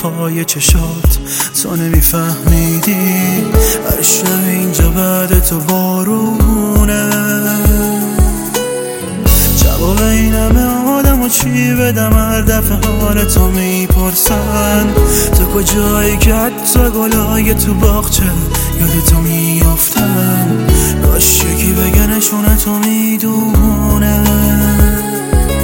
پای چشات تو نمیفهمیدی هر شب اینجا بعد تو بارونه. جواب این همه آدم و چی بدم هر دفعه حال تو میپرسن تو کجایی که حتی گلای تو باغچه یاد تو میافتن. کاش یکی بگه نشونه تو میدونه.